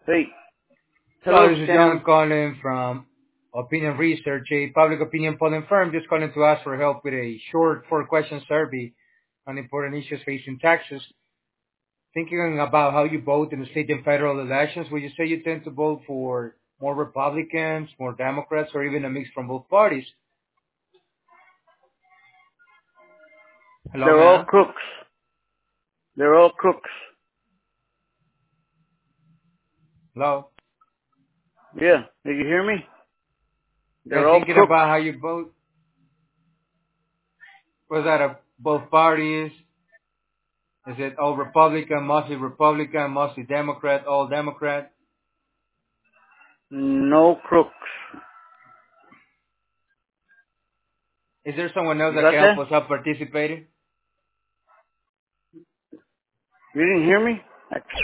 Hey, Hello, hello, this is John Shannon. calling from Opinion Research, a public opinion polling firm. Just calling to ask for help with a short four-question survey on important issues facing Texas. Thinking about how you vote in the state and federal elections, would you say you tend to vote for more Republicans, more Democrats, or even a mix from both parties? Hello, They're all ma'am. crooks. They're all crooks. Hello. Yeah, do you hear me? Yeah, They're all thinking crooks. about how you vote. Was that a both parties? Is it all Republican, mostly Democrat, all Democrat? No crooks. Is there someone else You that got can help that? us out participating? You didn't hear me?